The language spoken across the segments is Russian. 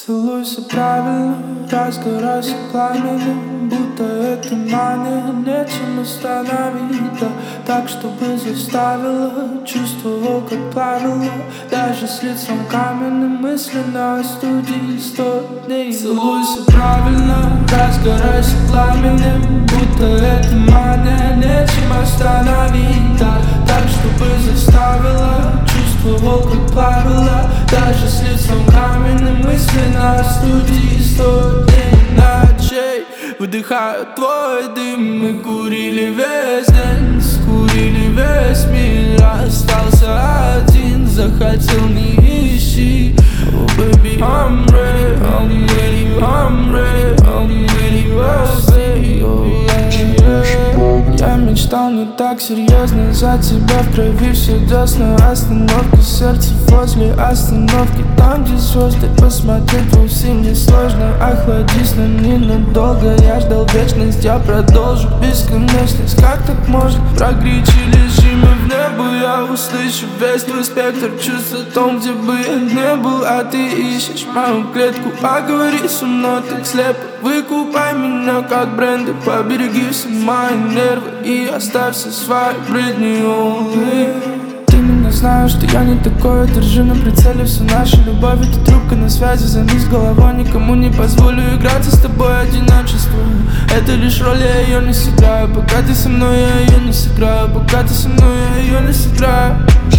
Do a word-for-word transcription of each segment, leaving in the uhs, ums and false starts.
Целуйся правильно, разгорайся пламенем, будто это мания, нечем остановить, да, так, чтобы заставила, чувствовал, как плавила, даже с лицом каменным, мысленно остудить сто дней. Целуйся правильно, разгорайся пламенем, будто это мания, нечем остановить, да, так, чтобы заставила, чувствовал, как плавила, даже с лицом каменным, мысленно остудить сто дней ночей. Выдыхаю твой дым, мы курили весь день, скурили весь мир, остался один, захотел не ищи. Oh baby, I'm ready, I'm ready, I'm ready, I'm ready, baby, oh yeah, yeah. Я мечтал не так серьезно, за тебя в крови все десна. Остановка, сердце возле остановки, там где звезды, посмотреть вовсе не сложно. Охладись на ненадолго, я ждал вечность, я продолжу бесконечность. Как так можно прогреть и лежим мы в небо? Я услышу весь твой спектр чувств о том, где бы я не был, а ты ищешь мою клетку. Поговори со мной так слепо, выкупай меня как бренды, побереги все мои нервы и оставь все свои бредни, oh, ты меня знаешь, что я не такой, держи на прицеле всю нашу любовь. Это трубка на связи, займись головой, никому не позволю играться с тобой одиночество. Это лишь роль, я ее не сыграю, пока ты со мной, я ее не сыграю, пока ты со мной, я ее не сыграю.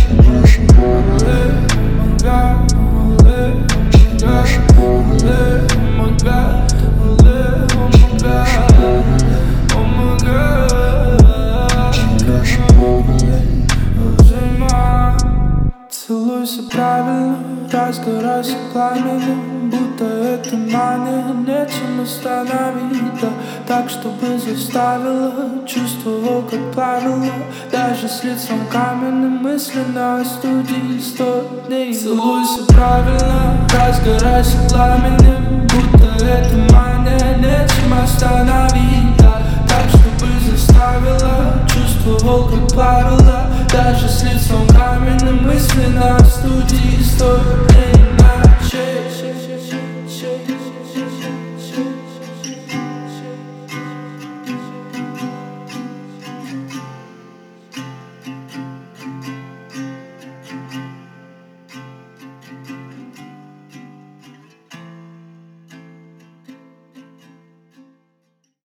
Целуйся правильно, разгорайся пламенем, будто это мания, нечем остановить, да, так, чтобы заставила, чувствовал, как плавила, даже с лицом каменным, мысленно остудить сто дней. Целуйся правильно, разгорайся пламенем, будто это мания, нечем остановить, да, так, чтобы заставила, чувствовал, как плавила, даже с лицом каменным, мысленно остудить сто дней ночей.